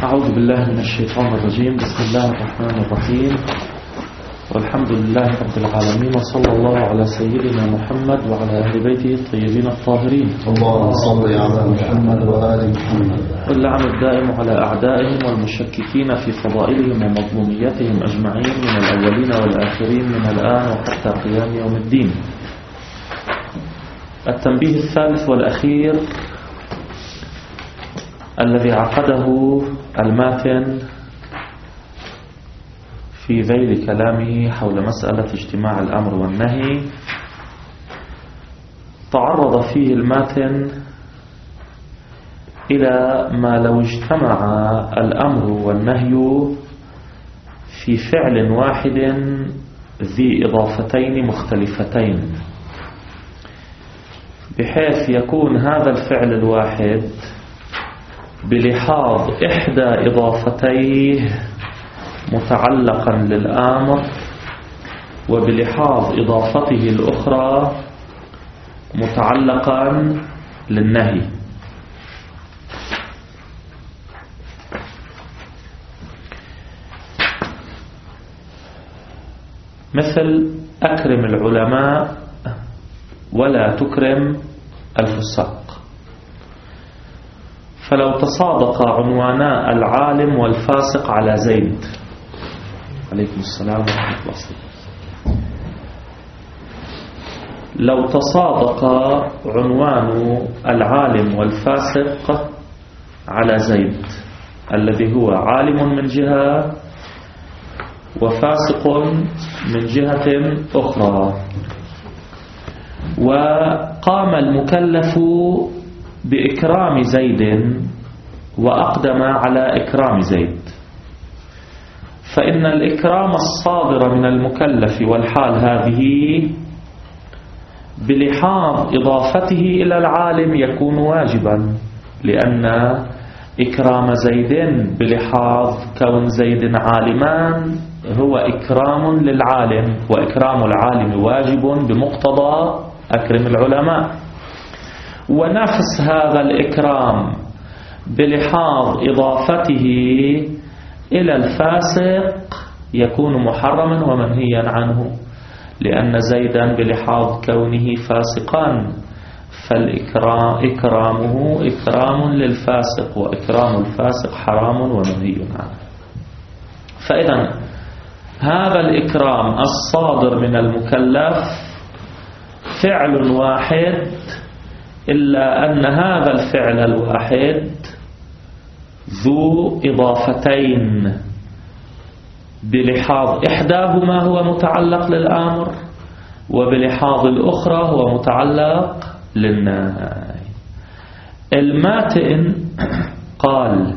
أعوذ بالله من الشيطان الرجيم. بسم الله الرحمن الرحيم، والحمد لله رب العالمين، وصلى الله على سيدنا محمد وعلى أهل بيته الطيبين الطاهرين. اللهم صل على محمد وآل محمد. واللعن الدائم على أعدائهم والمشككين في فضائلهم ومظلوميتهم أجمعين من الأولين والآخرين من الآن وحتى قيام يوم الدين. التنبيه الثالث والأخير الذي عقده الماتن في ذيل كلامه حول مسألة اجتماع الأمر والنهي، تعرض فيه الماتن إلى ما لو اجتمع الأمر والنهي في فعل واحد ذي إضافتين مختلفتين، بحيث يكون هذا الفعل الواحد بلحاظ إحدى إضافتيه متعلقا للآمر، وبلحاظ إضافته الأخرى متعلقا للنهي. مثل أكرم العلماء ولا تكرم الفساق. فلو تصادق عنوانا العالم والفاسق على زيد، عليكم السلام ورحمة الله وبركاته، لو تصادق عنوان العالم والفاسق على زيد الذي هو عالم من جهة وفاسق من جهة أخرى، وقام المكلف بإكرام زيد وأقدم على إكرام زيد، فإن الإكرام الصادر من المكلف والحال هذه بلحاظ إضافته إلى العالم يكون واجبا، لأن إكرام زيد بلحاظ كون زيد عالمان هو إكرام للعالم، وإكرام العالم واجب بمقتضى أكرم العلماء. ونفس هذا الإكرام بلحاظ إضافته إلى الفاسق يكون محرما ومنهيا عنه، لأن زيدا بلحاظ كونه فاسقا فإكرامه إكرام للفاسق، وإكرام الفاسق حرام ومنهي عنه. فإذا هذا الإكرام الصادر من المكلف فعل واحد، إلا أن هذا الفعل الواحد ذو إضافتين، بلحاظ إحداهما هو متعلق للآمر، وبلحاظ الأخرى هو متعلق للنهي. الماتن قال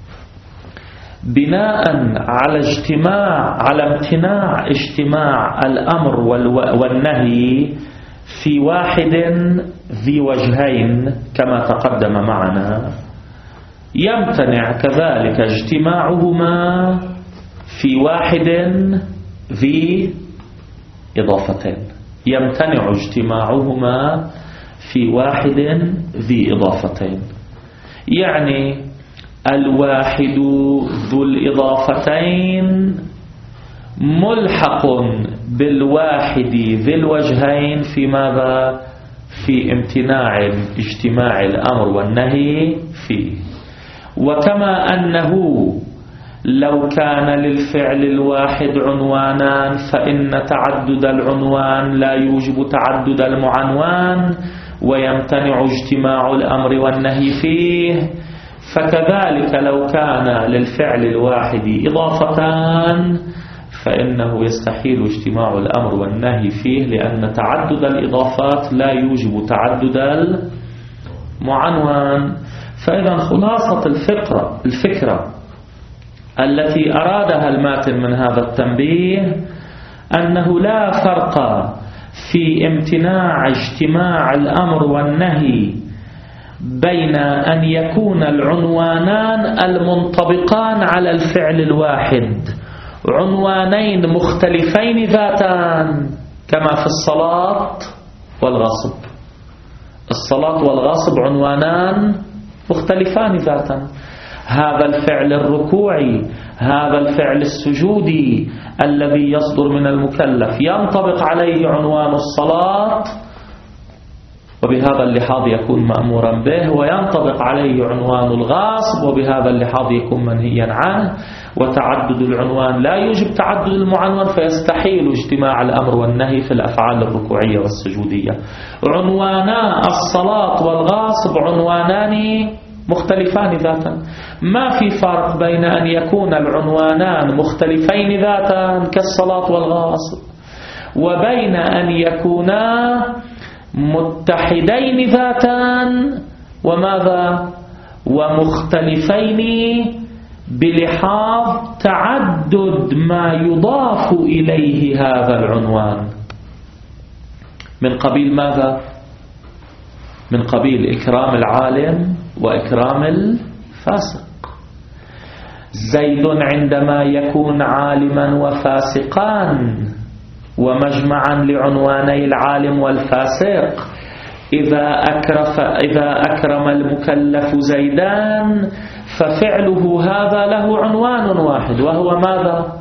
بناء على امتناع اجتماع الأمر والنهي في واحد ذي وجهين كما تقدم معنا، يمتنع كذلك اجتماعهما في واحد ذي إضافتين، يمتنع اجتماعهما في واحد ذي إضافتين، يعني الواحد ذو الإضافتين ملحق بالواحد ذي الوجهين في ماذا؟ في امتناع اجتماع الأمر والنهي فيه. وكما أنه لو كان للفعل الواحد عنوانان فإن تعدد العنوان لا يوجب تعدد المعنوان، ويمتنع اجتماع الأمر والنهي فيه، فكذلك لو كان للفعل الواحد إضافتان فإنه يستحيل اجتماع الأمر والنهي فيه، لأن تعدد الإضافات لا يوجب تعدد المعنوان. فإذا خلاصة الفكرة التي أرادها الماتن من هذا التنبيه أنه لا فرق في امتناع اجتماع الأمر والنهي بين أن يكون العنوانان المنطبقان على الفعل الواحد عنوانين مختلفين ذاتان، كما في الصلاة والغصب. الصلاة والغصب عنوانان مختلفان ذاتا، هذا الفعل الركوعي، هذا الفعل السجودي الذي يصدر من المكلف ينطبق عليه عنوان الصلاة، وبهذا اللحاظ يكون مأمورا به، وينطبق عليه عنوان الغاصب، وبهذا اللحاظ يكون منهيا عنه. وتعدد العنوان لا يوجب تعدد المعنون، فيستحيل اجتماع الأمر والنهي في الأفعال الركوعية والسجودية. عنوانا الصلاة والغاصب عنوانان مختلفان ذاتا، ما في فرق بين أن يكون العنوانان مختلفين ذاتا كالصلاة والغاصب وبين أن يكونا متحدين ذاتا وماذا ومختلفين بلحاظ تعدد ما يضاف إليه هذا العنوان. من قبيل ماذا؟ من قبيل إكرام العالم وإكرام الفاسق. زيد عندما يكون عالما وفاسقا ومجمعا لعنواني العالم والفاسق، إذا أكرم المكلف زيدان ففعله هذا له عنوان واحد، وهو ماذا؟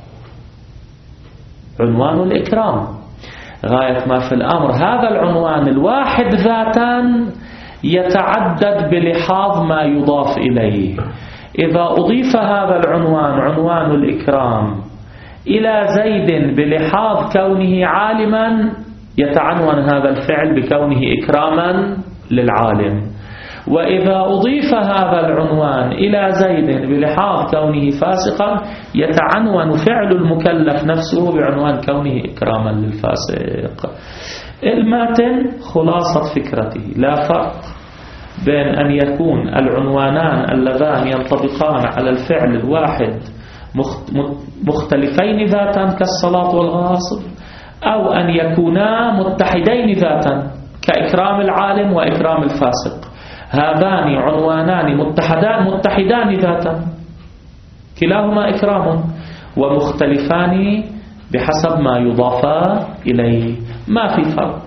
عنوان الإكرام. غاية ما في الأمر هذا العنوان الواحد ذاتا يتعدد بلحاظ ما يضاف إليه. إذا أضيف هذا العنوان عنوان الإكرام إلى زيد بلحاظ كونه عالما، يتعنون هذا الفعل بكونه إكراما للعالم. وإذا أضيف هذا العنوان إلى زيد بلحاظ كونه فاسقا، يتعنون فعل المكلف نفسه بعنوان كونه إكراما للفاسق. الماتن خلاصة فكرته لا فرق بين أن يكون العنوانان اللذان ينطبقان على الفعل الواحد مختلفين ذاتا كالصلاة والغاصب، أو أن يكونا متحدين ذاتا كإكرام العالم وإكرام الفاسق. هذان عنوانان متحدان ذاتا كلاهما إكرام، ومختلفان بحسب ما يضافا إليه، ما في فرق.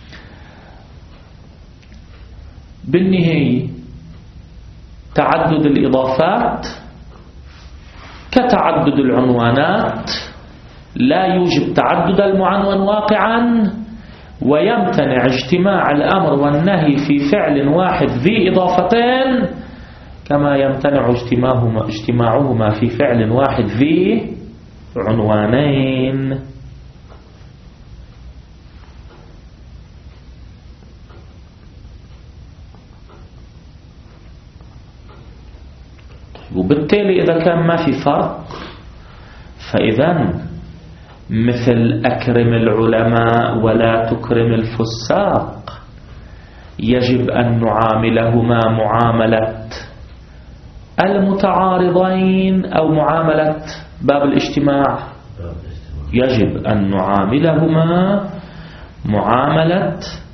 بالنهاية تعدد الإضافات كتعدد العنوانات لا يوجب تعدد المعنون واقعا، ويمتنع اجتماع الأمر والنهي في فعل واحد ذي إضافتين كما يمتنع اجتماعهما في فعل واحد ذي عنوانين. وبالتالي إذا كان ما في فرق، فإذا مثل أكرم العلماء ولا تكرم الفساق يجب أن نعاملهما معاملة المتعارضين أو معاملة باب الاجتماع. يجب أن نعاملهما معاملة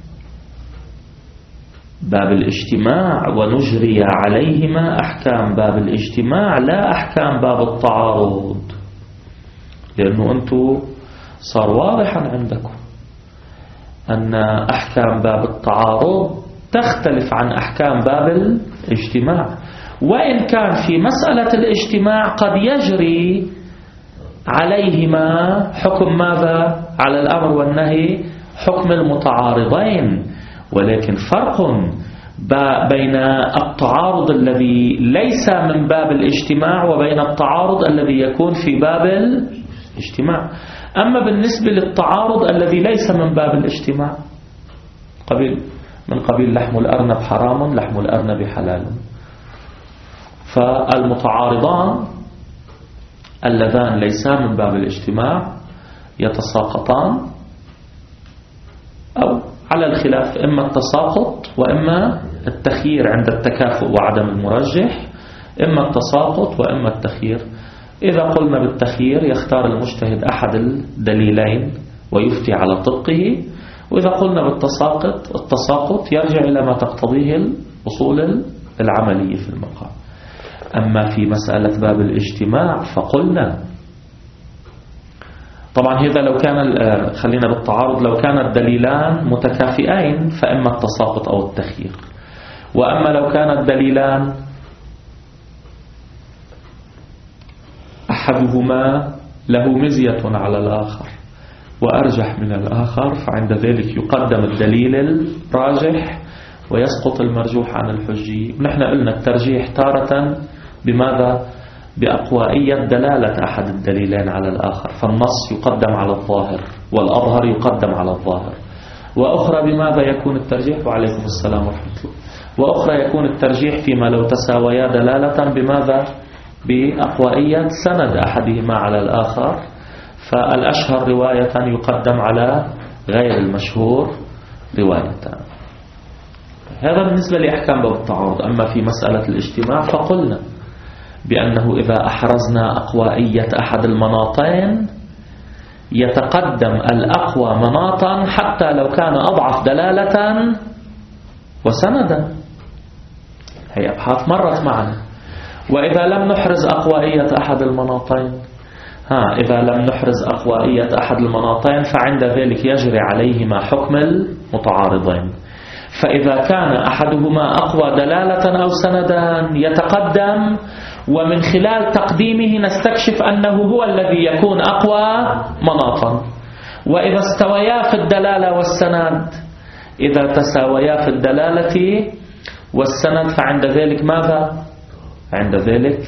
باب الاجتماع ونجري عليهما أحكام باب الاجتماع لا أحكام باب التعارض، لأنه أنتم صار واضحا عندكم أن أحكام باب التعارض تختلف عن أحكام باب الاجتماع، وإن كان في مسألة الاجتماع قد يجري عليهما حكم ماذا؟ على الأمر والنهي حكم المتعارضين، ولكن فرق بين التعارض الذي ليس من باب الاجتماع وبين التعارض الذي يكون في باب الاجتماع. أما بالنسبة للتعارض الذي ليس من باب الاجتماع من قبيل لحم الأرنب حرام لحم الأرنب حلال، فالمتعارضان اللذان ليسا من باب الاجتماع يتساقطان، أو على الخلاف إما التساقط وإما التخيير عند التكافؤ وعدم المرجح، إما التساقط وإما التخيير. إذا قلنا بالتخيير يختار المجتهد أحد الدليلين ويفتي على طبقه، وإذا قلنا التساقط يرجع إلى ما تقتضيه الأصول العملية في المقام. أما في مسألة باب الاجتماع فقلنا طبعا هذا لو كان خلينا بالتعارض، لو كان الدليلان متكافئين فإما التساقط أو التخيير، وأما لو كان الدليلان أحدهما له مزية على الآخر وأرجح من الآخر، فعند ذلك يقدم الدليل الراجح ويسقط المرجوح عن الحجي. نحن قلنا الترجيح تارة بماذا؟ بأقوائية دلالة أحد الدليلين على الآخر، فالنص يقدم على الظاهر والأظهر يقدم على الظاهر. وأخرى بماذا يكون الترجيح؟ وعليكم السلام ورحمة الله. وأخرى يكون الترجيح فيما لو تساويا دلالة بماذا؟ بأقوائية سند أحدهما على الآخر، فالأشهر رواية يقدم على غير المشهور رواية. هذا بالنسبة لأحكام باب التعارض. أما في مسألة الاجتماع فقلنا بأنه إذا أحرزنا أقوائية أحد المناطين يتقدم الأقوى مناطا حتى لو كان أضعف دلالة وسندا. هي أبحاث مرت معنا. وإذا لم نحرز أقوائية أحد المناطين إذا لم نحرز أقوائية أحد المناطين فعند ذلك يجري عليهما حكم المتعارضين. فإذا كان أحدهما أقوى دلالة أو سندا يتقدم، ومن خلال تقديمه نستكشف أنه هو الذي يكون أقوى مناطا. وإذا استويا في الدلالة والسند، إذا تساويا في الدلالة والسند فعند ذلك ماذا؟ عند ذلك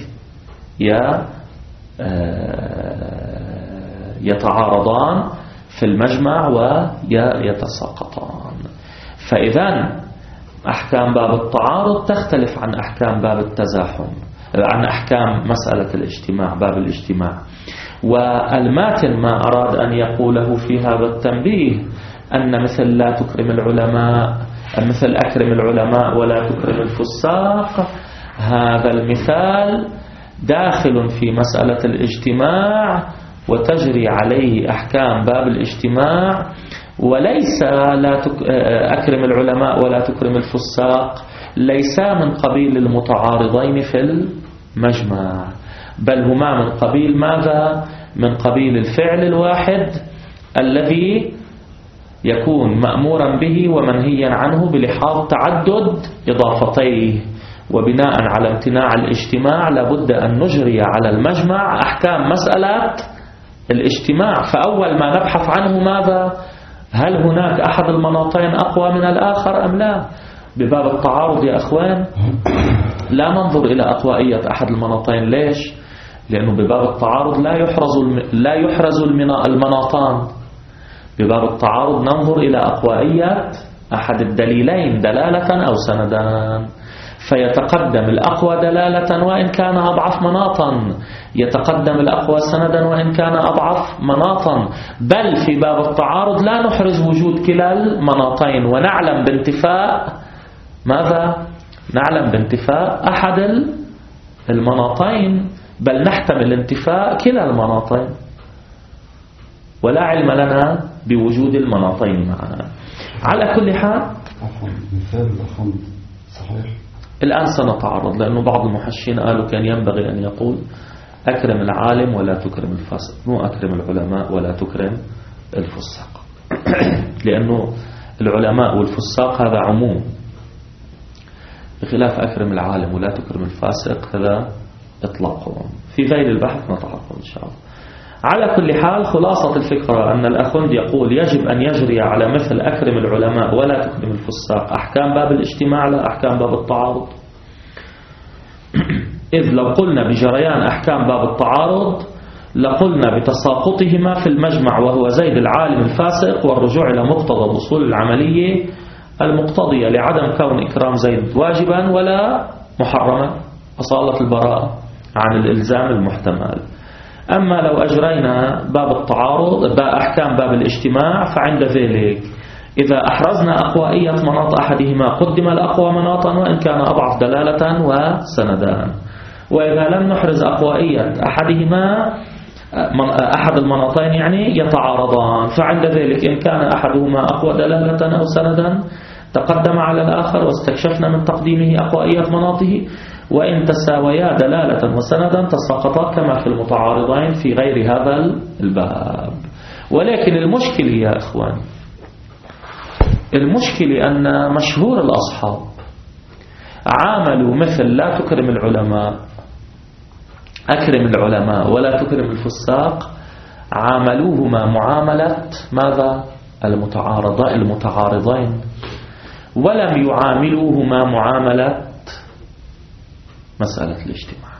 يتعارضان في المجمع ويتساقطان. فإذا أحكام باب التعارض تختلف عن أحكام باب التزاحم، عن أحكام مسألة الاجتماع، باب الاجتماع. والماتن ما أراد أن يقوله في هذا التنبيه أن مثل لا تكرم العلماء، مثل أكرم العلماء ولا تكرم الفساق، هذا المثال داخل في مسألة الاجتماع وتجري عليه أحكام باب الاجتماع، وليس أكرم العلماء ولا تكرم الفساق ليس من قبيل المتعارضين في المجمع، بل هما من قبيل ماذا؟ من قبيل الفعل الواحد الذي يكون مأمورا به ومنهيا عنه بلحاظ تعدد إضافتيه. وبناء على امتناع الاجتماع لابد أن نجري على المجمع أحكام مسألة الاجتماع. فأول ما نبحث عنه ماذا؟ هل هناك أحد المناطين أقوى من الآخر أم لا؟ بباب التعارض يا أخوان لا ننظر إلى أقوائية أحد المناطين. ليش؟ لأنه بباب التعارض لا يحرز المناطان. بباب التعارض ننظر إلى أقوائية أحد الدليلين دلالة أو سندان، فيتقدم الأقوى دلالة وإن كان أضعف مناطا، يتقدم الأقوى سندا وإن كان أضعف مناطا. بل في باب التعارض لا نحرز وجود كلا المناطين، ونعلم بانتفاء ماذا؟ نعلم بانتفاء أحد المناطين، بل نحتمل انتفاء كلا المناطين، ولا علم لنا بوجود المناطين معنا. على كل حال مثال الأخم صحيح. الآن سنتعرض، لأنه بعض المحشين قالوا كان ينبغي أن يقول أكرم العالم ولا تكرم الفاسق، مو أكرم العلماء ولا تكرم الفساق، لأنه العلماء والفساق هذا عموم، بخلاف أكرم العالم ولا تكرم الفاسق هذا إطلاقهم. في ذيل البحث نتعرض إن شاء الله. على كل حال خلاصة الفكرة أن الأخوند يقول يجب أن يجري على مثل أكرم العلماء ولا تكرم الفساق أحكام باب الاجتماع لا أحكام باب التعارض. إذ لو قلنا بجريان أحكام باب التعارض لقلنا بتساقطهما في المجمع، وهو زيد العالم الفاسق، والرجوع إلى مقتضى الأصول العملية المقتضية لعدم كون إكرام زيد واجبا ولا محرما، أصالة البراءة عن الإلزام المحتمل. أما لو أجرينا باب التعارض أحكام باب الاجتماع فعند ذلك إذا أحرزنا أقوائية مناط أحدهما قدم الأقوى مناطا وإن كان أضعف دلالة وسندان، وإذا لم نحرز أقوائية أحدهما أحد المناطين يعني يتعارضان، فعند ذلك إن كان أحدهما أقوى دلالة أو سندا تقدم على الآخر واستكشفنا من تقديمه أقوائية مناطه، وإن تساويا دلالة وسندا تساقطا كما في المتعارضين في غير هذا الباب. ولكن المشكلة يا إخوان، المشكلة أن مشهور الأصحاب عاملوا مثل لا تكرم العلماء أكرم العلماء ولا تكرم الفساق عاملوهما معاملة ماذا؟ المتعارضين، ولم يعاملوهما معاملة مسألة الاجتماع.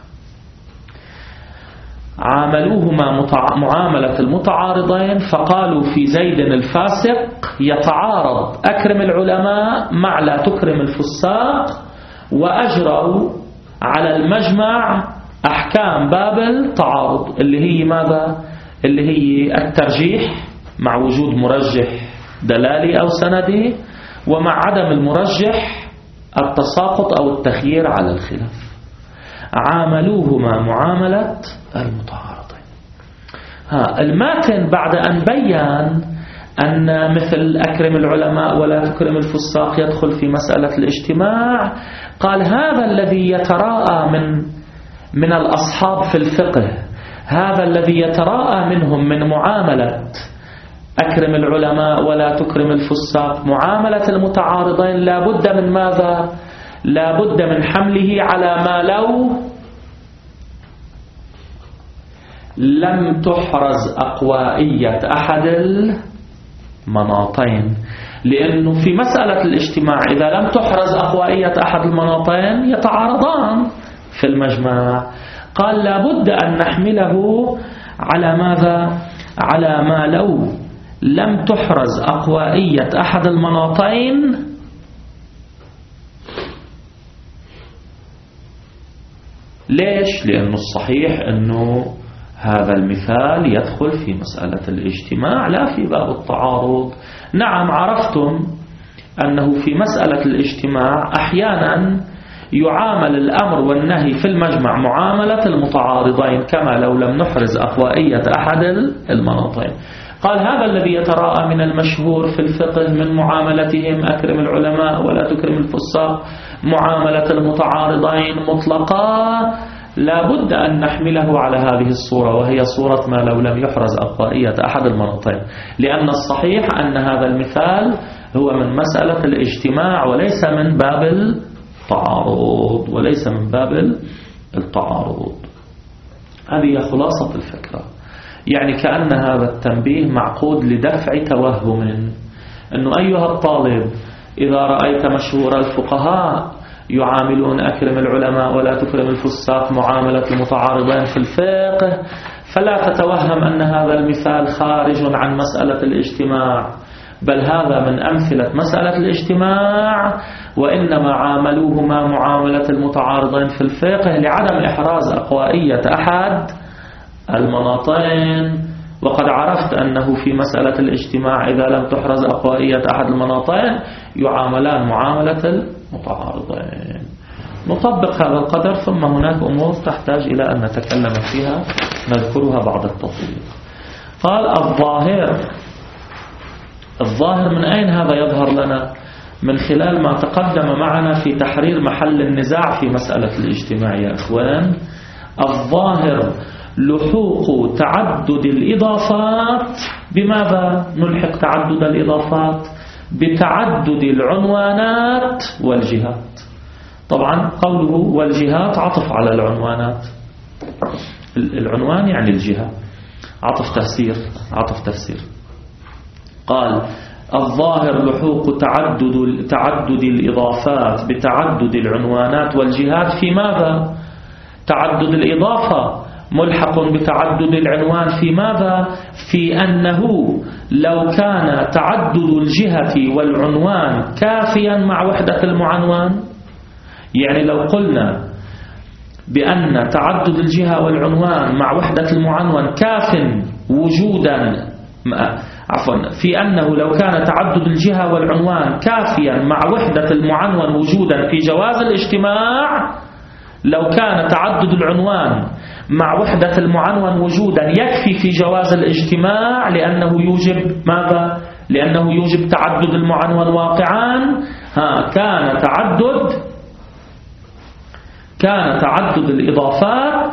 عاملوهما معاملة المتعارضين، فقالوا في زيد الفاسق يتعارض أكرم العلماء مع لا تكرم الفساق، وأجروا على المجمع أحكام باب التعارض اللي هي ماذا؟ اللي هي الترجيح مع وجود مرجح دلالي أو سندي، ومع عدم المرجح التساقط أو التخيير على الخلاف. عاملوهما معاملة المتعارضين. الماتن بعد أن بيّن أن مثل أكرم العلماء ولا تكرم الفساق يدخل في مسألة الاجتماع، قال هذا الذي يتراءى من الأصحاب في الفقه، هذا الذي يتراءى منهم من معاملة أكرم العلماء ولا تكرم الفساق معاملة المتعارضين، لا بد من ماذا؟ لا بد من حمله على ما لو لم تحرز أقوائية أحد المناطين. لأنه في مسألة الاجتماع إذا لم تحرز أقوائية أحد المناطين يتعارضان في المجمع. قال لا بد أن نحمله على ماذا؟ على ما لو لم تحرز أقوائية أحد المناطين ليش؟ لأنه الصحيح أنه هذا المثال يدخل في مسألة الاجتماع لا في باب التعارض. نعم عرفتم أنه في مسألة الاجتماع أحيانا يعامل الأمر والنهي في المجمع معاملة المتعارضين كما لو لم نحرز أقوائية أحد المناطين. قال هذا الذي يتراءى من المشهور في الفقه من معاملتهم أكرم العلماء ولا تكرم الفساق معاملة المتعارضين مطلقا، لا بد أن نحمله على هذه الصورة، وهي صورة ما لو لم يحرز أقوائية أحد المناطين، لأن الصحيح أن هذا المثال هو من مسألة الاجتماع وليس من باب التعارض، وليس من باب التعارض. هذه خلاصة الفكرة. يعني كأن هذا التنبيه معقود لدفع توهم أنه أيها الطالب إذا رأيت مشهور الفقهاء يعاملون أكرم العلماء ولا تكرم الفساق معاملة المتعارضين في الفقه، فلا تتوهم أن هذا المثال خارج عن مسألة الاجتماع، بل هذا من أمثلة مسألة الاجتماع، وإنما عاملوهما معاملة المتعارضين في الفقه لعدم إحراز أقوائية أحد المناطين. وقد عرفت أنه في مسألة الاجتماع إذا لم تحرز أقوائية أحد المناطين يعاملان معاملة المتعارضين. نطبق هذا القدر، ثم هناك أمور تحتاج إلى أن نتكلم فيها نذكرها بعد التطبيق. قال الظاهر من أين هذا يظهر لنا؟ من خلال ما تقدم معنا في تحرير محل النزاع في مسألة الاجتماع يا إخوان. الظاهر لحوق تعدد الإضافات. بماذا نلحق تعدد الإضافات؟ بتعدد العنوانات والجهات. طبعا قوله والجهات عطف على العنوانات، العنوان يعني الجهة، عطف تفسير. قال الظاهر لحوق تعدد الإضافات بتعدد العنوانات والجهات. في ماذا؟ تعدد الإضافة ملحق بتعدد العنوان في ماذا؟ في أنه لو كان تعدد الجهة والعنوان كافيا مع وحدة المعنوان، يعني لو قلنا بأن تعدد الجهة والعنوان مع وحدة المعنون كاف وجودا، في أنه لو كان تعدد الجهة والعنوان كافيا مع وحدة المعنون وجودا في جواز الاجتماع، لو كان تعدد العنوان مع وحدة المعنون وجودا يكفي في جواز الاجتماع، لأنه يوجب ماذا؟ لأنه يوجب تعدد المعنون واقعان. كان تعدد الإضافات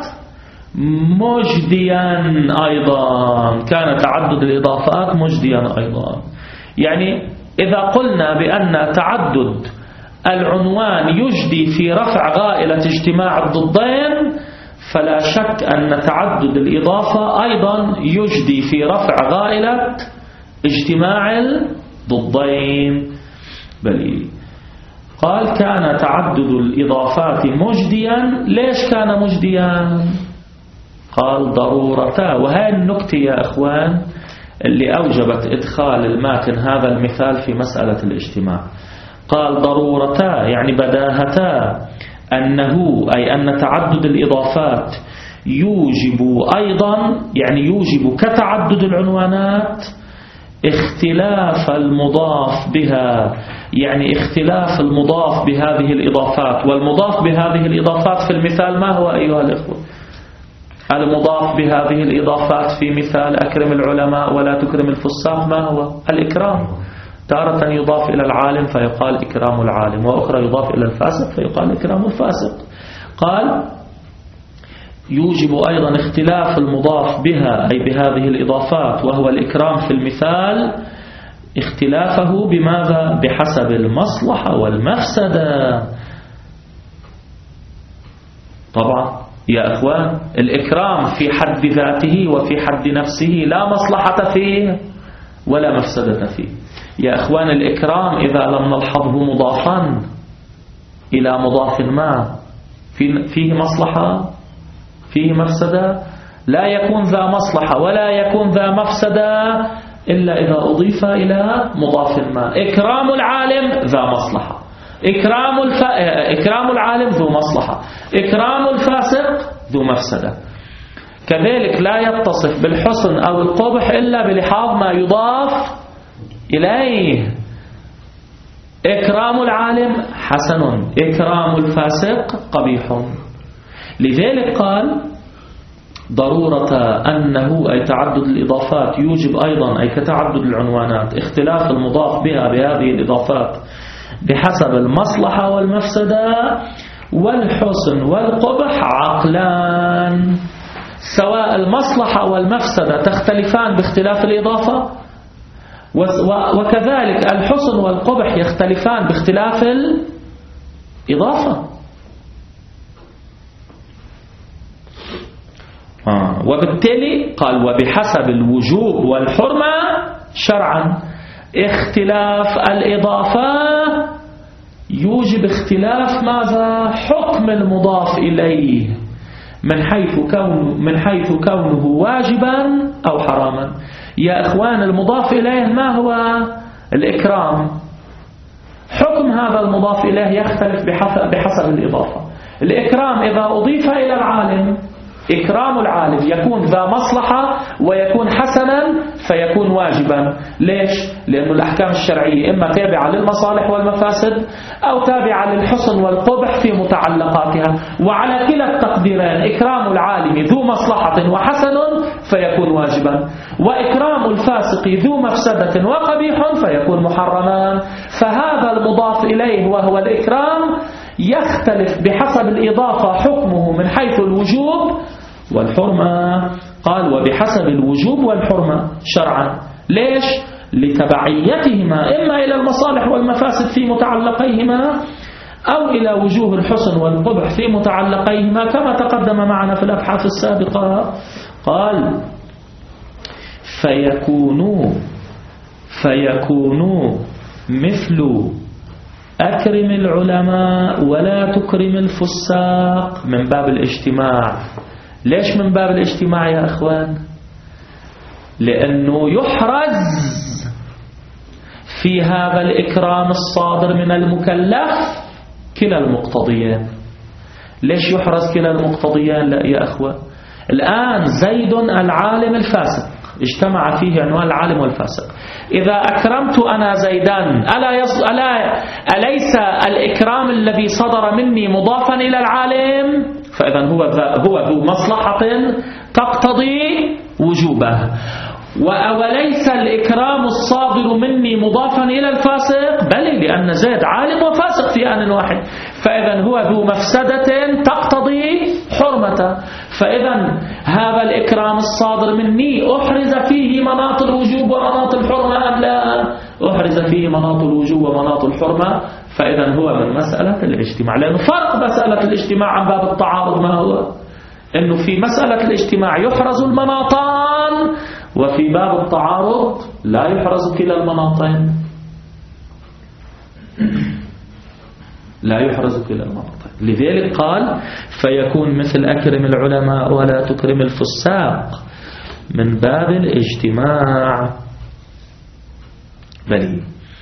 مجديا أيضا، كان تعدد الإضافات مجديا أيضا. يعني إذا قلنا بأن تعدد العنوان يجدي في رفع غائلة اجتماع الضدين، فلا شك أن تعدد الإضافة أيضا يجدي في رفع غائلة اجتماع الضدين. بل قال كان تعدد الإضافات مجديا. ليش كان مجديا؟ قال ضرورتا. وهي النكتة يا أخوان اللي أوجبت إدخال الماتن هذا المثال في مسألة الاجتماع. قال ضرورتا يعني بداهتا أنه أي أن تعدد الإضافات يوجب أيضا يعني يوجب كتعدد العنوانات اختلاف المضاف بها، يعني اختلاف المضاف بهذه الإضافات. والمضاف بهذه الإضافات في المثال ما هو أيها الإخوة؟ المضاف بهذه الإضافات في مثال أكرم العلماء ولا تكرم الفساق ما هو؟ الإكرام. تارة يضاف إلى العالم فيقال إكرام العالم، وأخرى يضاف إلى الفاسق فيقال إكرام الفاسق. قال يوجب أيضا اختلاف المضاف بها أي بهذه الإضافات وهو الإكرام في المثال اختلافه بماذا؟ بحسب المصلحة والمفسدة. طبعا يا أخوان الإكرام في حد ذاته وفي حد نفسه لا مصلحة فيه ولا مفسدة فيه. يا أخوان الإكرام إذا لم نلحظه مضافا إلى مضاف ما فيه مصلحة فيه مفسدة؟ لا يكون ذا مصلحة ولا يكون ذا مفسدة إلا إذا أضيف إلى مضاف ما. إكرام العالم ذا مصلحة، إكرام العالم ذو مصلحة، إكرام الفاسق ذو مفسدة. كذلك لا يتصف بالحسن أو القبح إلا بلحاظ ما يضاف إليه. إكرام العالم حسن، إكرام الفاسق قبيح. لذلك قال ضرورة أنه أي تعدد الإضافات يوجب أيضا أي كتعدد العنوانات اختلاف المضاف بها بهذه الإضافات بحسب المصلحة والمفسدة. والحسن والقبح عقلان، سواء المصلحة والمفسدة تختلفان باختلاف الإضافة، وكذلك الحسن والقبح يختلفان باختلاف الإضافة. وبالتالي قال وبحسب الوجوب والحرمة شرعا. اختلاف الإضافة يوجب اختلاف ماذا؟ حكم المضاف إليه من حيث كونه واجبا أو حراما. يا إخوان المضاف إليه ما هو؟ الإكرام. حكم هذا المضاف إليه يختلف بحسب الإضافة. الإكرام إذا أضيف إلى العالم إكرام العالم يكون ذا مصلحة ويكون حسنا فيكون واجبا. ليش؟ لأن الأحكام الشرعية إما تابعة للمصالح والمفاسد أو تابعة للحسن والقبح في متعلقاتها، وعلى كلا التقديرين إكرام العالم ذو مصلحة وحسن فيكون واجبا، وإكرام الفاسق ذو مفسدة وقبيح فيكون محرما. فهذا المضاف إليه وهو الإكرام يختلف بحسب الإضافة حكمه من حيث الوجوب والحرمة. قال وبحسب الوجوب والحرمة شرعا. ليش؟ لتبعيتهما إما إلى المصالح والمفاسد في متعلقيهما أو إلى وجوه الحسن والقبح في متعلقيهما كما تقدم معنا في الأبحاث السابقة. قال فيكونوا مثل أكرم العلماء ولا تكرم الفساق من باب الاجتماع. ليش من باب الاجتماع يا أخوان؟ لأنه يحرز في هذا الإكرام الصادر من المكلف كلا المقتضيين. ليش يحرز كلا المقتضيين؟ لا يا أخوان، الآن زيد العالم الفاسق اجتمع فيه عنوان العالم والفاسق. إذا أكرمت أنا زيدان أليس الإكرام الذي صدر مني مضافا إلى العالم؟ فإذا هو ذو مصلحة تقتضي وجوبه. وليس الإكرام الصادر مني مضافا إلى الفاسق، بل لأن زيد عالم وفاسق في آن واحد، فإذا هو ذو مفسدة تقتضي حرمته. فإذا هذا الإكرام الصادر مني أحرز فيه مناط الوجوب ومناط الحرمة أم لا؟ أحرز فيه مناط الوجوب ومناط الحرمة. فإذا هو من مسألة الاجتماع، لأنه فرق مسألة الاجتماع عن باب التعارض ما هو؟ أنه في مسألة الاجتماع يحرز المناطان، وفي باب التعارض لا يحرز كلا المناطين، لا يحرز كلا المناطين. لذلك قال فيكون مثل أكرم العلماء ولا تكرم الفساق من باب الاجتماع. بل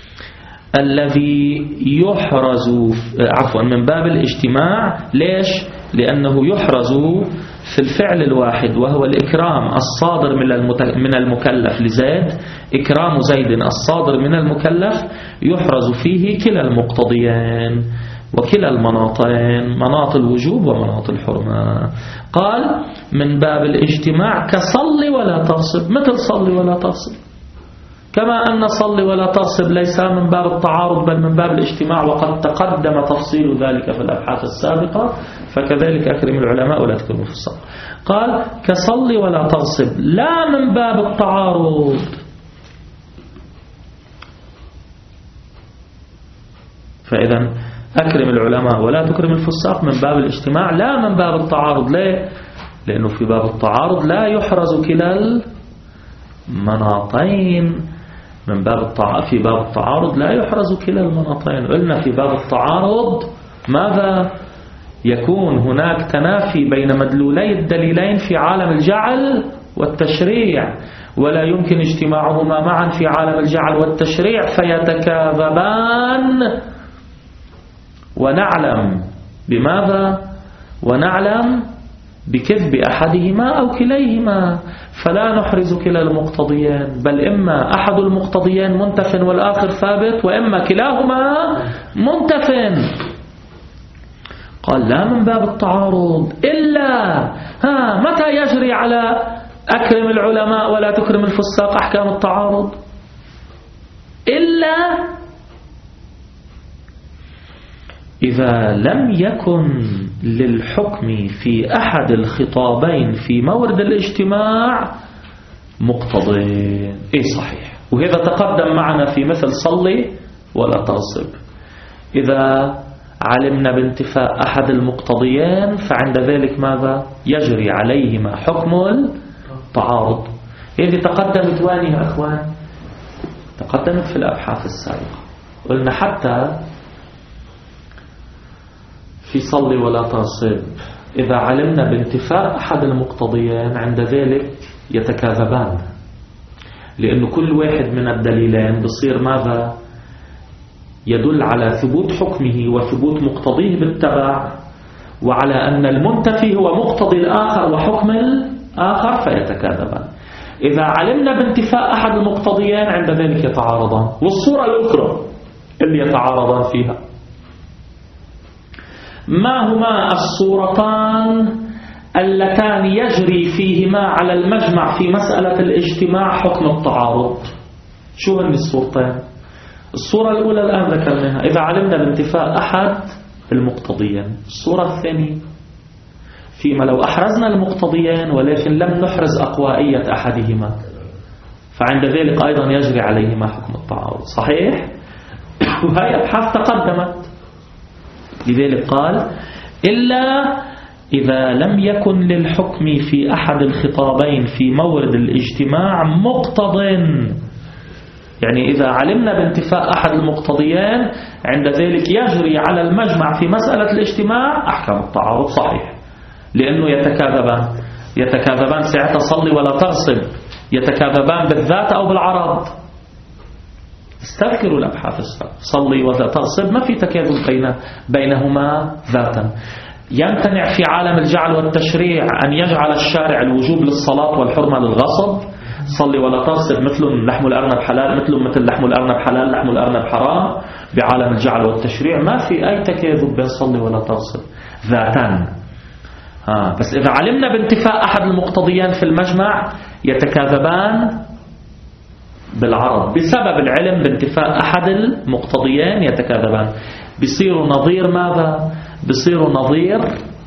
الذي يحرز من باب الاجتماع. ليش؟ لأنه يحرز في الفعل الواحد وهو الإكرام الصادر من المكلف لزيد، إكرام زيد الصادر من المكلف يحرز فيه كلا المقتضيين وكلا المناطين، مناط الوجوب ومناط الحرمة. قال من باب الاجتماع كصل ولا تغصب، مثل صل ولا تغصب، كما أن صل ولا تغصب ليس من باب التعارض بل من باب الاجتماع، وقد تقدم تفصيل ذلك في الأبحاث السابقة، فكذلك أكرم العلماء ولا تكرم الفساق. قال كصل ولا تغصب لا من باب التعارض، فإذا أكرم العلماء ولا تكرم الفساق من باب الاجتماع لا من باب التعارض. ليه؟ لأنه في باب التعارض لا يحرز كلا المناطين، من باب في باب التعارض لا يحرز كلا المناطين. قلنا في باب التعارض ماذا؟ يكون هناك تنافي بين مدلولي الدليلين في عالم الجعل والتشريع، ولا يمكن اجتماعهما معا في عالم الجعل والتشريع فيتكاذبان، ونعلم بماذا؟ ونعلم بكذب أحدهما أو كليهما، فلا نحرز كلا المقتضيين، بل إما أحد المقتضيين منتف والآخر ثابت، وإما كلاهما منتف. قال لا من باب التعارض إلا متى يجري على أكرم العلماء ولا تكرم الفساق أحكام التعارض؟ إلا إذا لم يكن للحكم في أحد الخطابين في مورد الاجتماع مقتضين. صحيح، وهذا تقدم معنا في مثل صلي ولا تغصب. إذا علمنا بانتفاء أحد المقتضيين فعند ذلك ماذا؟ يجري عليهما حكم التعارض. هذه تقدمت وين يا أخوان؟ تقدمت في الأبحاث السابقة. قلنا حتى في صلي ولا تغصب إذا علمنا بانتفاء أحد المقتضيين عند ذلك يتكاذبان، لأن كل واحد من الدليلين بصير ماذا؟ يدل على ثبوت حكمه وثبوت مقتضيه بالتبع، وعلى أن المنتفي هو مقتضي الآخر وحكم الآخر فيتكاذبان. إذا علمنا بانتفاء أحد المقتضيين عند ذلك يتعارضان. والصورة الأخرى اللي يتعارضان فيها ما هما الصورتان اللتان يجري فيهما على المجمع في مسألة الاجتماع حكم التعارض؟ شو هن الصورتين؟ الصورة الأولى الآن ذكرناها إذا علمنا بانتفاء أحد المقتضيين. الصورة الثانية فيما لو أحرزنا المقتضيين ولكن لم نحرز أقوائية أحدهما فعند ذلك أيضا يجري عليهما حكم التعارض. صحيح؟ وهي أبحاث تقدمت. لذلك قال إلا إذا لم يكن للحكم في أحد الخطابين في مورد الاجتماع مقتض، يعني إذا علمنا بانتفاء أحد المقتضيين عند ذلك يجري على المجمع في مسألة الاجتماع أحكام التعارض. صحيح، لأنه يتكاذبان ساعة صلي ولا تغصب، يتكاذبان بالذات أو بالعرض. استذكروا الأبحاث السابقة، صلي ولا تغصب ما في تكاذب بينهما ذاتا. يمتنع في عالم الجعل والتشريع أن يجعل الشارع الوجوب للصلاة والحرمة للغصب. صلي ولا تغصب مثل لحم الأرنب حلال، مثل لحم الأرنب حلال لحم الأرنب حرام. بعالم الجعل والتشريع ما في أي تكاذب بين صلي ولا تغصب ذاتان. بس إذا علمنا بانتفاء أحد المقتضيين في المجمع يتكاذبان بالعرض بسبب العلم بانتفاء أحد المقتضيين يتكاذبان. بيصيروا نظير ماذا؟ بيصيروا نظير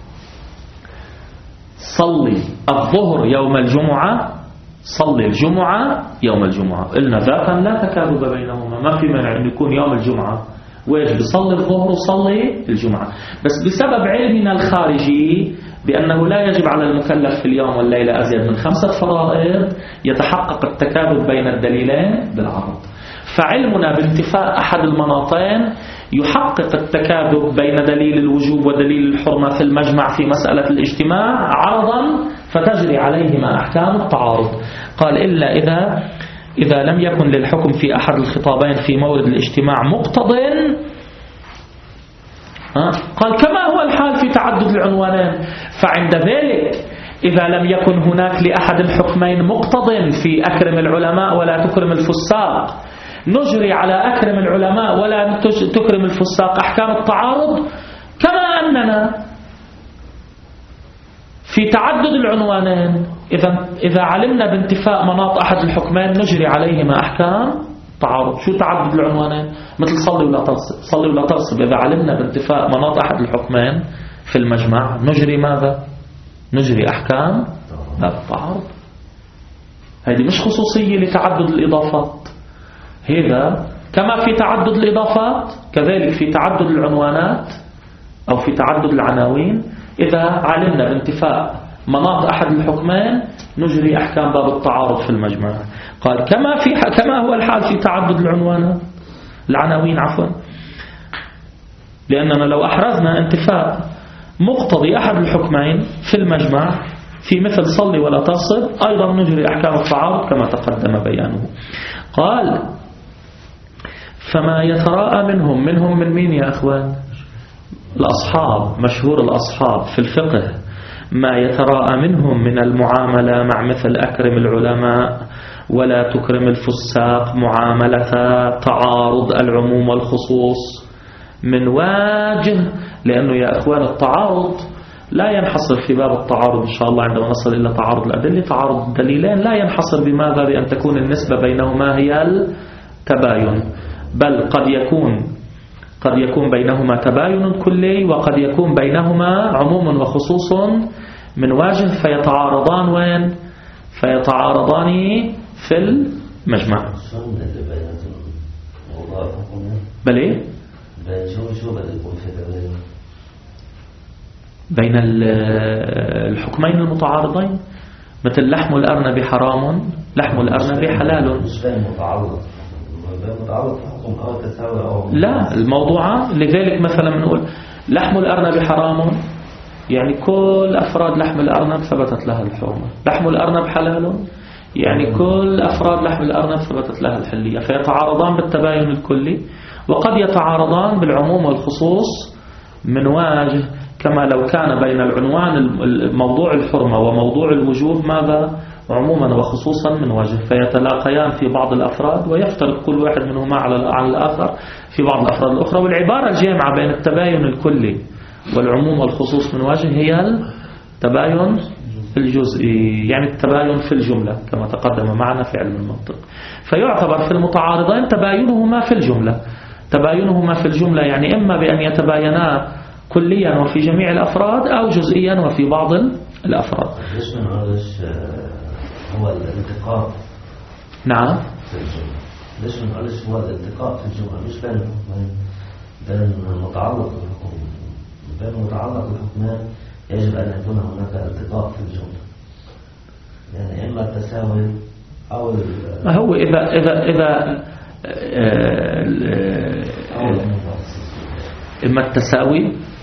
صلي الظهر يوم الجمعة صلي الجمعة يوم الجمعة. قلنا ذاتا لا تكاذب بينهما، ما في مانع أن يكون يوم الجمعة واجب بصلي الظهر وصلي الجمعة، بس بسبب علمنا الخارجي بأنه لا يجب على المكلف في اليوم والليلة أزيد من 5 فرائض يتحقق التكاذب بين الدليلين بالعرض. فعلمنا بانتفاء أحد المناطين يحقق التكاذب بين دليل الوجوب ودليل الحرمة في المجمع في مسألة الاجتماع عرضا، فتجري عليهما أحكام التعارض. قال إلا إذا لم يكن للحكم في أحد الخطابين في مورد الاجتماع مقتضٍ، قال كما هو الحال في تعدد العنوانين. فعند ذلك إذا لم يكن هناك لأحد الحكمين مقتضٍ في أكرم العلماء ولا تكرم الفساق، نجري على أكرم العلماء ولا تكرم الفساق أحكام التعارض، كما أننا في تعدد العنوانين إذا علمنا بانتفاء مناط أحد الحكمين نجري عليهما أحكام تعارض. شو تعدد العنوانين؟ مثل صلي ولا تغصب. صلي ولا تغصب إذا علمنا بانتفاء مناط أحد الحكمين في المجمع نجري ماذا؟ نجري أحكام التعارض. هذه مش خصوصية لتعدد الإضافات، هذا كما في تعدد الإضافات كذلك في تعدد العنوانات أو في تعدد العناوين. إذا علمنا بانتفاء مناط أحد الحكمين نجري أحكام باب التعارض في المجمع. قال كما هو الحال في تعدد العناوين لأننا لو أحرزنا انتفاء مقتضي أحد الحكمين في المجمع في مثل صلي ولا تصب أيضا نجري أحكام التعارض كما تقدم بيانه. قال فما يتراءى منهم من مين يا أخوان؟ الأصحاب، مشهور الأصحاب في الفقه، ما يتراءى منهم من المعاملة مع مثل أكرم العلماء ولا تكرم الفساق معاملة تعارض العموم والخصوص من واجه. لأنه يا أخوان التعارض لا ينحصر في باب التعارض إن شاء الله عندما نصل إلى تعارض الأدلة. تعارض الدليلين لا ينحصر بماذا؟ بأن تكون النسبة بينهما هي التباين، بل قد يكون بينهما تباين كلي وقد يكون بينهما عموم وخصوص من واجه، فيتعارضان وين؟ فيتعارضان في المجمع. بل إيه؟ بين الحكمين المتعارضين، مثل لحم الأرنب حرام لحم الأرنب حلال. لا الموضوع لذلك مثلا بنقول لحم الأرنب حرام، يعني كل أفراد لحم الأرنب ثبتت لها الحرمة. لحم الأرنب حلال، يعني كل أفراد لحم الأرنب ثبتت لها الحلية. فيتعارضان بالتباين الكلي وقد يتعارضان بالعموم والخصوص من واجه، كما لو كان بين العنوان موضوع الحرمة وموضوع الوجوب ماذا؟ عموما وخصوصا من وجه، فيتلاقيان في بعض الأفراد ويفترق كل واحد منهما على الآخر في بعض الأفراد الأخرى. والعبارة الجامعة بين التباين الكلي والعموم والخصوص من وجه هي التباين الجزئي، يعني التباين في الجملة كما تقدم معنا في علم المنطق. فيعتبر في المتعارضين تباينهما في الجملة. تباينهما في الجملة يعني إما بأن يتباينا كليا وفي جميع الأفراد أو جزئيا وفي بعض الأفراد. هو الالتقاء. نعم. ليش ما نقولش هو الالتقاء في الجمعة مش بين الحكمين، بين المتعلق بالحكم، بين المتعلق بالحكمان يجب أن يكون هناك التقاء في الجملة، يعني إما التساوي أو ما هو إذا إما التساوي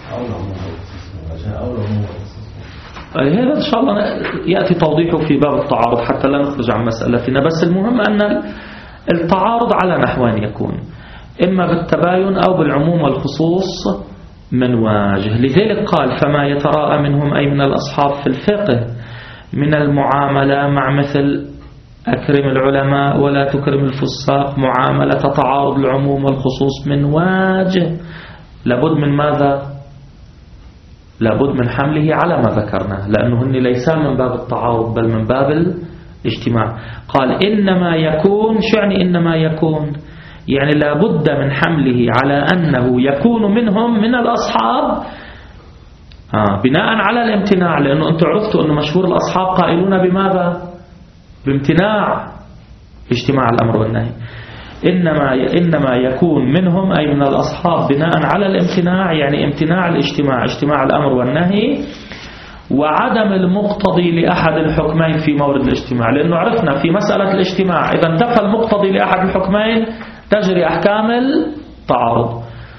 أو العموم. هذا إن شاء الله يأتي توضيحه في باب التعارض حتى لا نخرج عن مسألتنا. بس المهم أن التعارض على نحوين يكون إما بالتباين أو بالعموم والخصوص من واجه. لذلك قال فما يتراءى منهم أي من الأصحاب في الفقه من المعاملة مع مثل أكرم العلماء ولا تكرم الفساق معاملة تعارض العموم والخصوص من واجه، لابد من ماذا؟ لابد من حمله على ما ذكرنا، لأنه ليس من باب التعارض بل من باب الاجتماع. قال إنما يكون، شو يعني إنما يكون؟ يعني لابد من حمله على أنه يكون منهم من الأصحاب بناء على الامتناع، لأنه أنتم عرفتوا أنه مشهور الأصحاب قائلون بماذا؟ بامتناع اجتماع الأمر والنهي. إنما يكون منهم أي من الأصحاب بناء على الامتناع، يعني امتناع الاجتماع، اجتماع الأمر والنهي. وعدم المقتضي لأحد الحكمين في مورد الاجتماع. لأنه عرفنا في مسألة الاجتماع إذا انتفى المقتضي لأحد الحكمين تجري أحكام التعارض.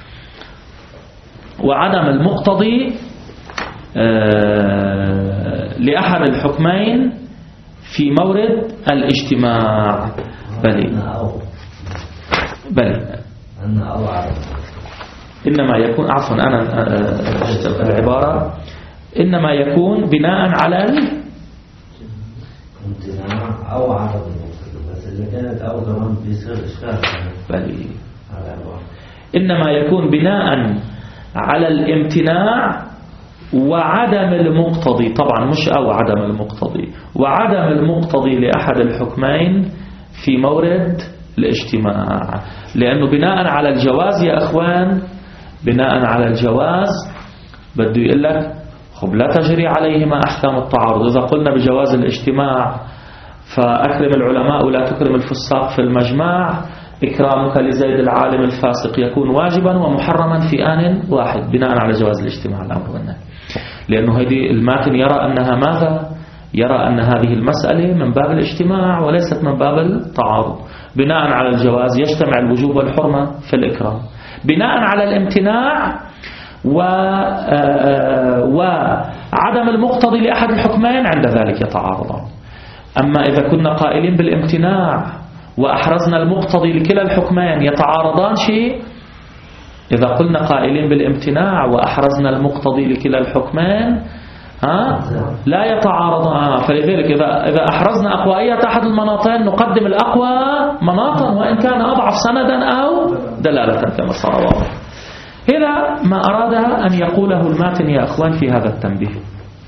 وعدم المقتضي لأحد الحكمين في مورد الاجتماع. بلي إنما يكون عفوا أنا العبارة إنما يكون بناء على امتناع أو عدم المقتضي. بس إذا كانت أو كمان بيصير إشكال. بلي إنما يكون بناء على الامتناع وعدم المقتضي، طبعا مش أو عدم المقتضي، وعدم المقتضي لأحد الحكمين في مورد الاجتماع. لأنه بناء على الجواز يا أخوان، بناء على الجواز بده يقول لك خب لا تجري عليهما أحكام التعارض. إذا قلنا بجواز الاجتماع فأكرم العلماء ولا تكرم الفساق في المجمع، إكرامك لزيد العالم الفاسق يكون واجبا ومحرما في آن واحد بناء على جواز الاجتماع الأمر والنهي. لأنه هذه الماتن يرى أنها ماذا؟ يرى أن هذه المسألة من باب الاجتماع وليست من باب التعارض. بناء على الجواز يجتمع الوجوب والحرمة في الإكرام. بناء على الامتناع وعدم المقتضي لأحد الحكمين عند ذلك يتعارضان. أما إذا كنا قائلين بالامتناع وأحرزنا المقتضي لكلا الحكمين يتعارضان شيء. إذا قلنا قائلين بالامتناع وأحرزنا المقتضي لكلا الحكمين لا يتعارضان. فلذلك إذا أحرزنا أقوائية أحد المناطين نقدم الأقوى مناطا وإن كان أضعف سندا أو دلالة كما صار واضح. هذا ما أراد أن يقوله الماتن يا أخوان في هذا التنبيه.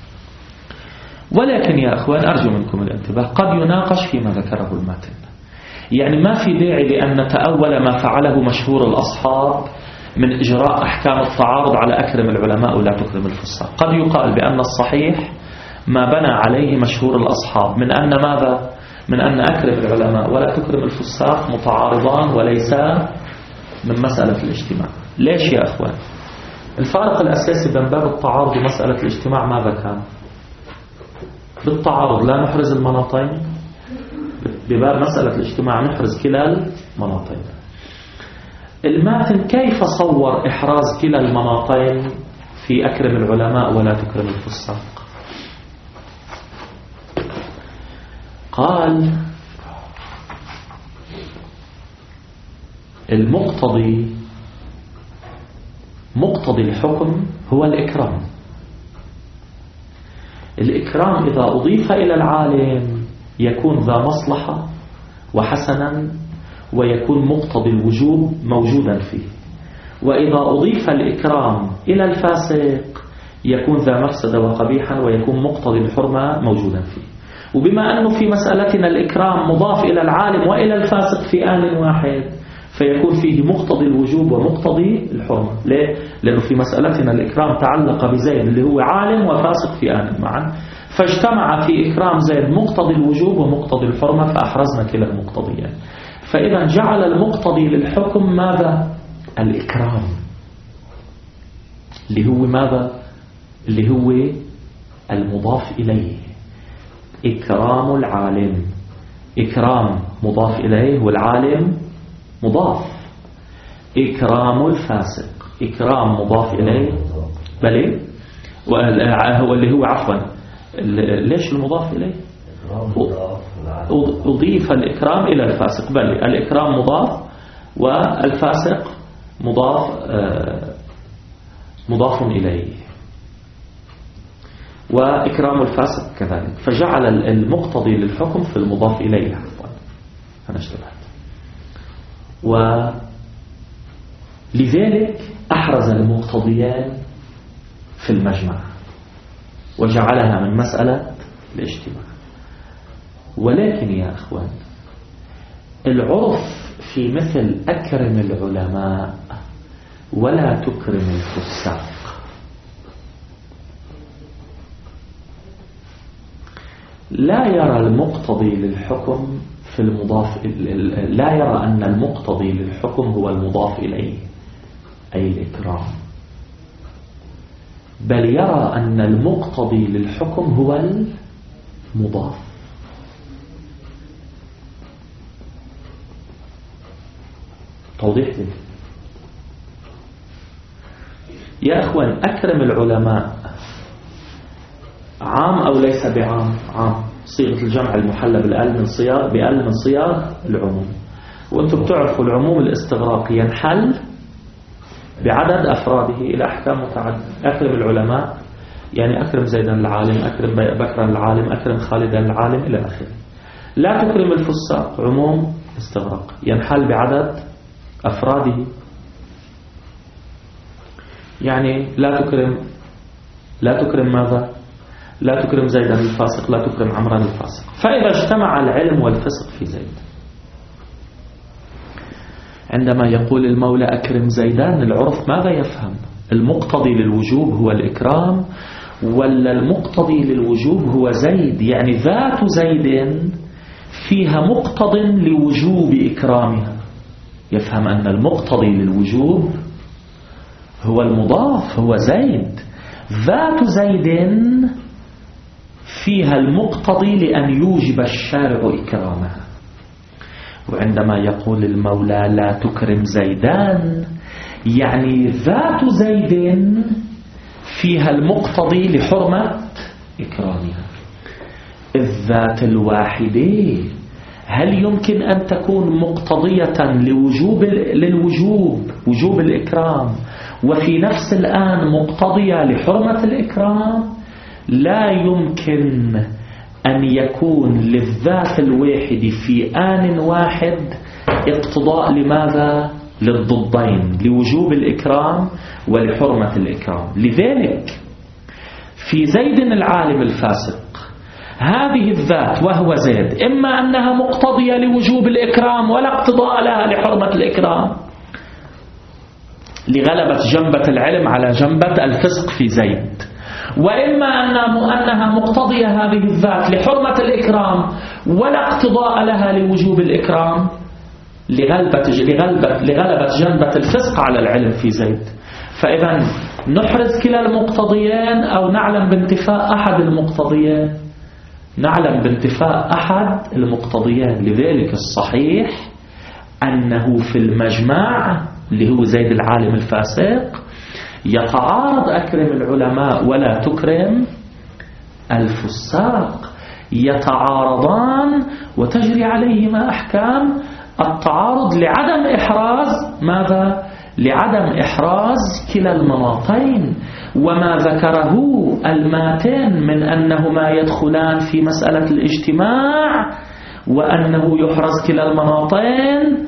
ولكن يا أخوان أرجو منكم الانتباه، قد يناقش فيما ذكره الماتن. يعني ما في داعي لأن نتأول ما فعله مشهور الأصحاب من إجراء أحكام التعارض على أكرم العلماء ولا تكرم الفساق. قد يقال بأن الصحيح ما بنى عليه مشهور الأصحاب من أن ماذا؟ من أن أكرم العلماء ولا تكرم الفساق متعارضان وليس من مسألة الاجتماع. ليش يا أخوان؟ الفارق الأساسي بين باب التعارض ومسألة الاجتماع ماذا كان؟ بالتعارض لا نحرز المناطين، بباب مسألة الاجتماع نحرز كلا المناطين. الماتن كيف صور إحراز كلا المناطين في أكرم العلماء ولا تكرم الفساق؟ قال مقتضي الحكم هو الإكرام. الإكرام إذا أضيف إلى العالم يكون ذا مصلحة وحسنا ويكون مقتضي الوجوب موجودا فيه، وإذا أضيف الإكرام إلى الفاسق يكون ذا مفسدة وقبيحا ويكون مقتضي الحرمة موجودا فيه. وبما أنه في مسألتنا الإكرام مضاف إلى العالم وإلى الفاسق في آن واحد فيكون فيه مقتضي الوجوب ومقتضي الحرمة. ليه؟ لأنه في مسألتنا الإكرام تعلق بزيد اللي هو عالم وفاسق في آن معا، فاجتمع في إكرام زيد مقتضي الوجوب ومقتضي الحرمة فأحرزنا كلا المقتضيين. فإذا جعل المقتضي للحكم ماذا؟ الإكرام، اللي هو ماذا؟ اللي هو المضاف إليه. إكرام العالم، إكرام مضاف إليه والعالم مضاف. إكرام الفاسق إكرام مضاف إليه بلي هو اللي هو عفوا ليش المضاف إليه؟ أضيف الإكرام إلى الفاسق. بلي الإكرام مضاف والفاسق مضاف إليه، وإكرام الفاسق كذلك، فجعل المقتضي للحكم في المضاف إليه. عفوا أنا اشتبهت. ولذلك أحرز المقتضيان في المجمع وجعلها من مسألة الاجتماع. ولكن يا أخوان العرف في مثل أكرم العلماء ولا تكرم الفساق لا يرى المقتضي للحكم في المضاف، لا يرى أن المقتضي للحكم هو المضاف إليه أي الإكرام، بل يرى أن المقتضي للحكم هو المضاف. توضيح لي يا أخوان. أكرم العلماء عام أو ليس بعام؟ عام. صيغة الجمع المحلى بأل من صيغ العموم. وأنتم بتعرفوا العموم الاستغراقي ينحل بعدد أفراده إلى أحكام متعددة. أكرم العلماء يعني أكرم زيدا العالم، أكرم بكرا العالم، أكرم خالدا العالم إلى آخره. لا تكرم الفساق عموم استغراق ينحل بعدد أفراده. يعني لا تكرم ماذا؟ لا تكرم زيدا الفاسق، لا تكرم عمرا الفاسق. فإذا اجتمع العلم والفسق في زيد، عندما يقول المولى أكرم زيدان، العرف ماذا يفهم؟ المقتضي للوجوب هو الإكرام ولا المقتضي للوجوب هو زيد؟ يعني ذات زيد فيها مقتض لوجوب إكرامها. يفهم أن المقتضي للوجوب هو المضاف هو زيد. ذات زيد فيها المقتضي لأن يوجب الشارع إكرامها. وعندما يقول المولى لا تكرم زيدان، يعني ذات زيد فيها المقتضي لحرمة إكرامها. الذات الواحدة هل يمكن أن تكون مقتضية وجوب الإكرام وفي نفس الآن مقتضية لحرمة الإكرام؟ لا يمكن أن يكون للذات الواحد في آن واحد اقتضاء لماذا؟ للضدين، لوجوب الإكرام ولحرمة الإكرام. لذلك في زيد العالم الفاسق هذه الذات وهو زيد إما أنها مقتضية لوجوب الإكرام ولا اقتضاء لها لحرمة الإكرام لغلبة جنبة العلم على جنبة الفسق في زيد، وإما أنها مقتضية هذه الذات لحرمة الإكرام ولا اقتضاء لها لوجوب الإكرام لغلبة جنبة الفسق على العلم في زيد. فإذا نحرز كلا المقتضيين أو نعلم بانتفاء أحد المقتضيين؟ نعلم بانتفاء أحد المقتضيين. لذلك الصحيح أنه في المجمع اللي هو زيد العالم الفاسق يتعارض أكرم العلماء ولا تكرم الفساق، يتعارضان وتجري عليهما أحكام التعارض لعدم إحراز ماذا؟ لعدم إحراز كلا المناطين. وما ذكره الماتين من أنهما يدخلان في مسألة الاجتماع وأنه يحرز كلا المناطين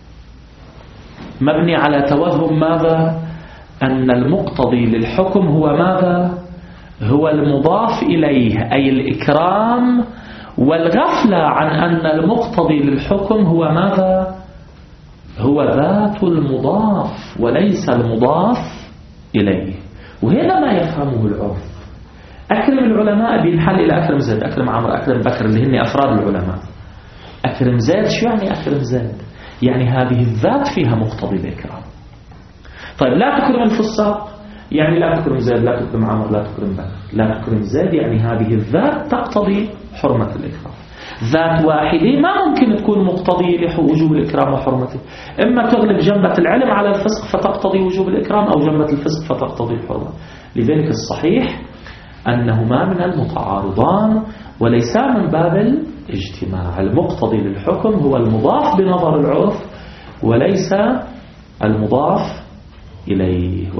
مبني على توهم ماذا؟ أن المقتضي للحكم هو ماذا؟ هو المضاف إليه أي الإكرام، والغفلة عن أن المقتضي للحكم هو ماذا؟ هو ذات المضاف وليس المضاف إليه. وهنا ما يفهمه العرف. أكرم العلماء بينحل إلى أكرم زيد، أكرم عمرو، أكرم بكر اللي هن أفراد العلماء. أكرم زيد شو يعني أكرم زيد؟ يعني هذه الذات فيها مقتضي الإكرام. طيب لا تكرم الفساق يعني لا تكرم زيد، لا تكرم عمرو، لا تكرم بكر. لا تكرم زيد يعني هذه الذات تقتضي حرمة الإكرام. ذات واحدة ما ممكن تكون مقتضية لوجوب الإكرام وحرمته. إما تغلب جنبة العلم على الفسق فتقتضي وجوب الإكرام أو جنبة الفسق فتقتضي الحرمة. لذلك الصحيح أنهما من المتعارضان وليسا من باب الاجتماع. المقتضي للحكم هو المضاف بنظر العرف وليس المضاف إليه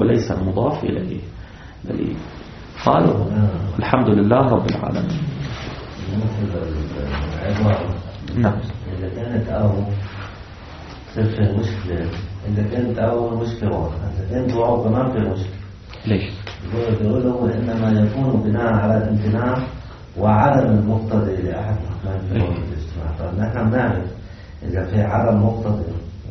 بل قالوا الحمد لله رب العالمين. نعم. إذا كانت أول صرف المشكلة، إذا كانت أول مشكلة واضحة، إذا كانت وعوق كمان في المشكلة. ليش؟ يقولوا إنما يكون بناء على الامتناع وعدم المقتضي لأحد الحكام في مورد الاجتماع. فنحن بنعرف إذا في عدم مقتضي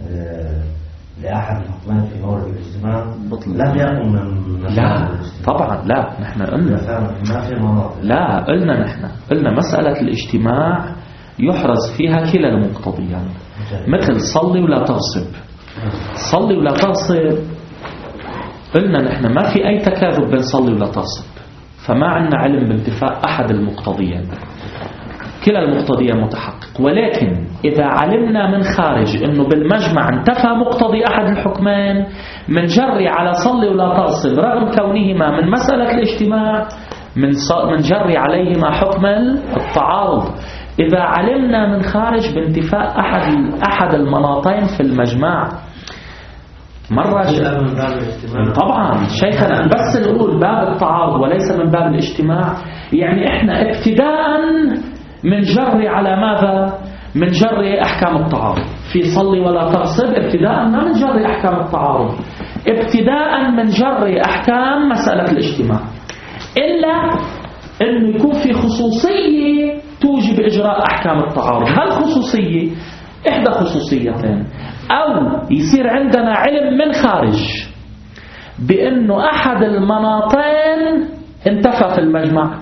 لأحد الحكمان في مورد الاجتماع لم يكن من لا طبعا لا. نحن قلنا ما في مناطق. لا قلنا مسألة الاجتماع يحرز فيها كلا المقتضيان. مثل صلي ولا تغصب. صلي ولا تغصب قلنا نحن ما في أي تكاذب بين صلي ولا تغصب، فما عندنا علم بانتفاء أحد المقتضيين، كلا المقتضيين متحقق. ولكن إذا علمنا من خارج أنه بالمجمع انتفى مقتضي أحد الحكمين من جري على صلي ولا تغصب رغم كونهما من مسألة الاجتماع، من جري عليهما حكم التعارض. إذا علمنا من خارج بانتفاء أحد المناطين في المجمع مرة طبعا شيخنا بس نقول باب التعارض وليس من باب الاجتماع، يعني إحنا ابتداء من جري على ماذا؟ من جري أحكام التعارض في صلي ولا تغصب، ابتداء ما من جري أحكام التعارض، ابتداء من جري أحكام مسألة الاجتماع، إلا أنه يكون في خصوصية توجب إجراء أحكام التعارض. هالخصوصية إحدى خصوصيتين، أو يصير عندنا علم من خارج بأنه أحد المناطين انتفى في المجمع،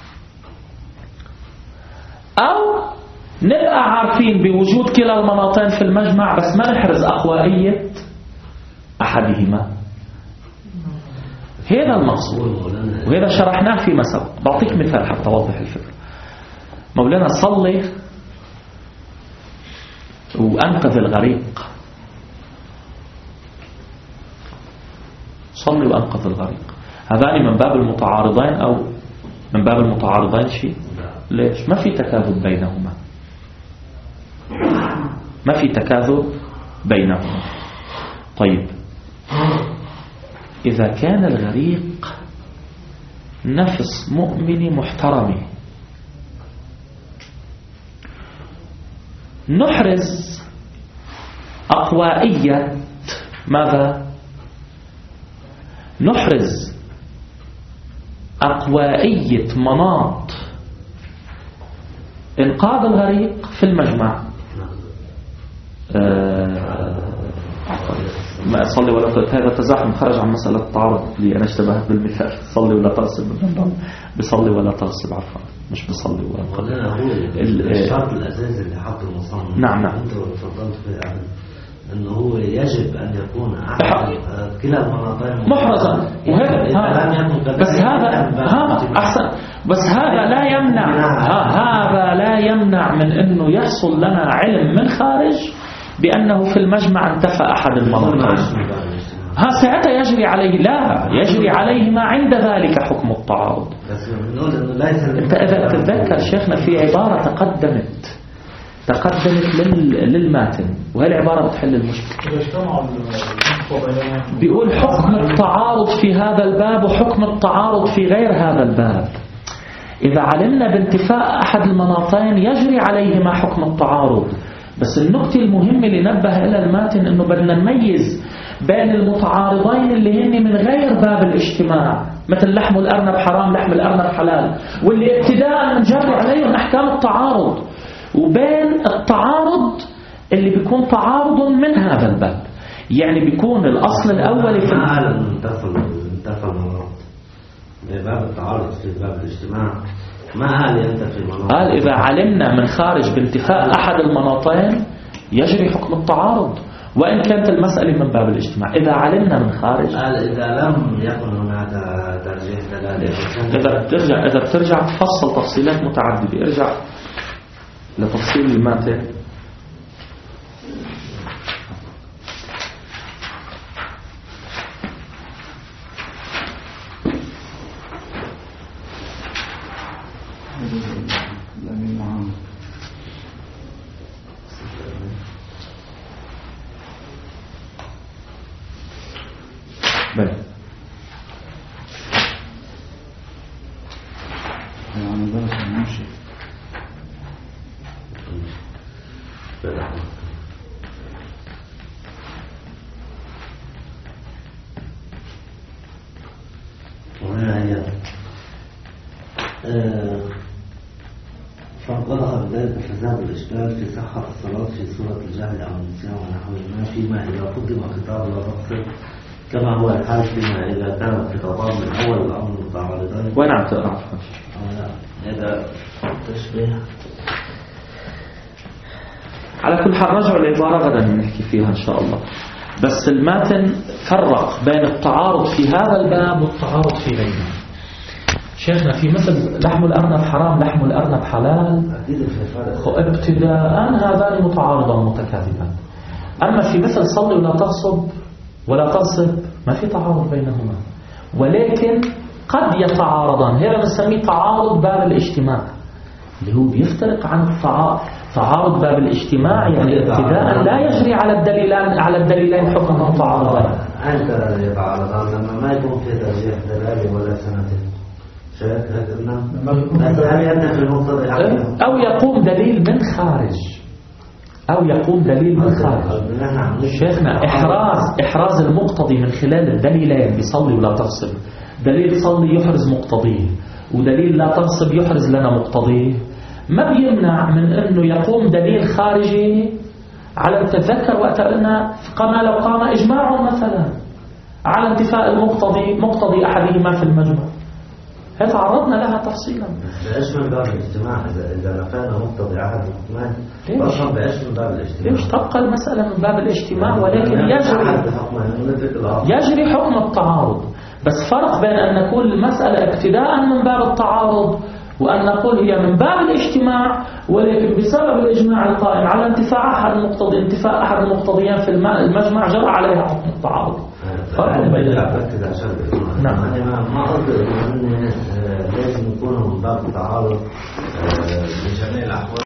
أو نبقى عارفين بوجود كلا المناطين في المجمع بس ما نحرز أخوائية أحدهما. هذا المقصود، وهذا شرحناه فيما سبق. بعطيك مثال حتى أوضح الفكرة. مولانا صلي وأنقذ الغريق، صلي وأنقذ الغريق، هذان من باب المتعارضين أو من باب المتعارضين شيء؟ ليش؟ ما في تكاذب بينهما، ما في تكاذب بينهما. طيب إذا كان الغريق نفس مؤمن محترم نحرز أقوائية ماذا؟ نحرز أقوائية مناط إنقاذ الغريق في المجمع. ما صلي ولا هذا التزاحم خرج عن مسألة التعارض اللي أنا اشتبهت بالمثال. صلي ولا تغصب، بصلي ولا تغصب، عفوا مش بصلي ولا تغصب. الشرط الأساسي اللي حط المصنف نعم أنت تفضلت في أنه هو يجب أن يكون كلا المناطين محرزا، بس هذا لا يمنع، هذا لا يمنع من أنه يحصل لنا علم من خارج بأنه في المجمع انتفى أحد المناطين. ساعتها يجري عليه، لا يجري عليه ما عند ذلك حكم التعارض. انت إذا تتذكر شيخنا في عبارة تقدمت للماتن، وهي العبارة بتحل المشكلة. بيقول حكم التعارض في هذا الباب وحكم التعارض في غير هذا الباب. إذا علمنا بانتفاء أحد المناطين يجري عليهما حكم التعارض. بس النقطة المهمة اللي نبه إلى الماتن إنه بدنا نميز بين المتعارضين اللي هن من غير باب الاجتماع، مثل لحم الأرنب حرام لحم الأرنب حلال، واللي ابتداء نجري عليهم أحكام التعارض، وبين التعارض اللي بيكون تعارض من هذا الباب، يعني بيكون الأصل الأول في انتفى المناط باب التعارض في باب الاجتماع، ما قال ينتفي المناط. قال إذا علمنا من خارج بانتفاء أحد المناطين يجري حكم التعارض وإن كانت المسألة من باب الاجتماع. إذا علمنا من خارج، قال إذا لم يكن هناك ترجيح دلالة. إذا بترجع تفصل تفصيلات متعددة، ارجع لتفصيل الماتن. بلى يعني درس الممشي وهنا هي فضلها بذلك حساب الإشكال في صحة الصلاة في سورة الجهل أو النسيان ونحوهما فيما إذا قدم خطاب لا تقصر، كما هو الحال فيما إذا كان الخطابان من أول الأمر متعارضان. وين عم تقرأ؟ هذا تشبيه. على كل حال رجعوا العبارة غدا نحكي فيها إن شاء الله. بس الماتن فرق بين التعارض في هذا الباب والتعارض في غيره. شيخنا في مثل لحم الأرنب حرام لحم الأرنب حلال، ابتداء هذان متعارضان متكاذبان. أما في مثل صلي ولا تغصب ولا تغصب ما في تعارض بينهما، ولكن قد يتعارضان. هذا نسميه تعارض باب الاجتماع، اللي هو بيفترق عن تعارض باب الاجتماع، يعني ابتداء لا يجري على الدليلين حكم متعارضان. أنت يتعارضان لما ما يكون في ترجيح دلالي ولا سندي، أو يقوم دليل من خارج، أو يقوم دليل من خارج. شيخنا إحراز المقتضي من خلال الدليلين بيصلي ولا تغصب، دليل صلي يحرز مقتضيه ودليل لا تغصب يحرز لنا مقتضيه، ما بيمنع من أنه يقوم دليل خارجي على تذكر وقت قلنا كما لو قام إجماع مثلا على انتفاء مقتضي أحدهما في المجمع. هذا عرضنا لها تفصيلا. بأيش من باب الاجتماع إذا نفعنا مقتضي أحد الحكمان أصلا بأيش من باب الاجتماع؟ ليش تبقى المسألة من باب الاجتماع، ولكن يجري حكم التعارض. بس فرق بين أن نقول المسألة ابتداء من باب التعارض وأن نقول هي من باب الاجتماع، ولكن بسبب الإجماع القائم على انتفاء أحد المقتضيين في المجمع جرى عليها حكم التعارض. فرق بين نعم. ما قصدي أن لازم يكون من باب التعارض بجميع الأحوال.